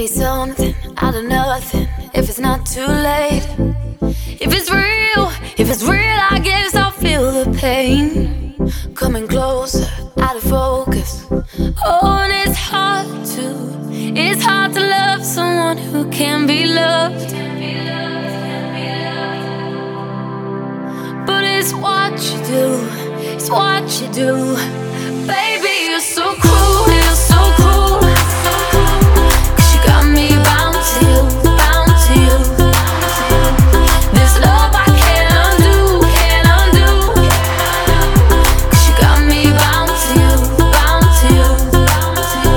something out of nothing, if it's not too late. If it's real, I guess I'll feel the pain. Coming closer, out of focus. Oh, and it's hard to love someone who can be loved. But it's what you do, it's what you do. Baby, you're so cool, you're so cool. 'Cause you got me bound to you, bound to you. This love I can't undo, can't undo. 'Cause you got me bound to you, bound to you, bound to you.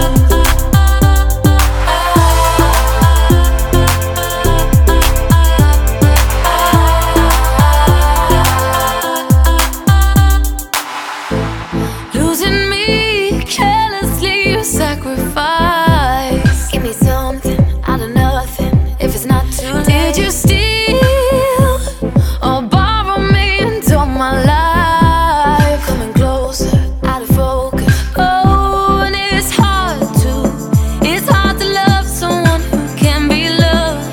Losing me carelessly, you sacrifice. Give me something out of nothing, if it's not too late. Did you steal or borrow me into my life? Coming closer, out of focus. Oh, and it's hard to love someone who can be loved.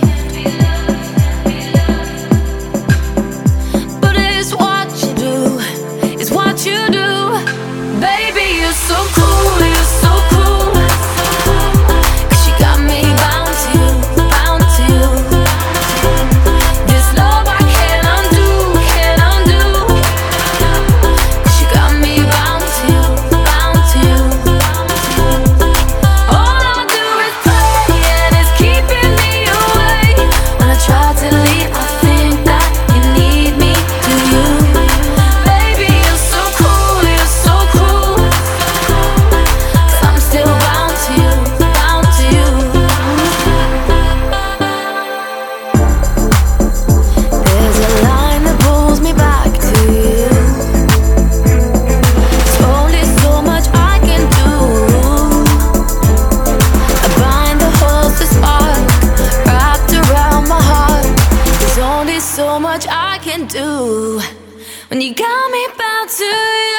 But it's what you do, it's what you do. Baby, you're so cool, you're so cool. 'Cause you got me bound to you, bound to you. This love I can't undo, can't undo. 'Cause you got me bound to you, bound to you. All I do is pray and it's keeping me away. When I try to leave, I think that you need me, do you? Baby, you're so cool, you're so cool. 'Cause I'm still bound to you, bound to you. There's a line that pulls me back to you. There's only so much I can do. I bind the holes to spark, wrapped around my heart. There's only so much I can do when you got me bound to you.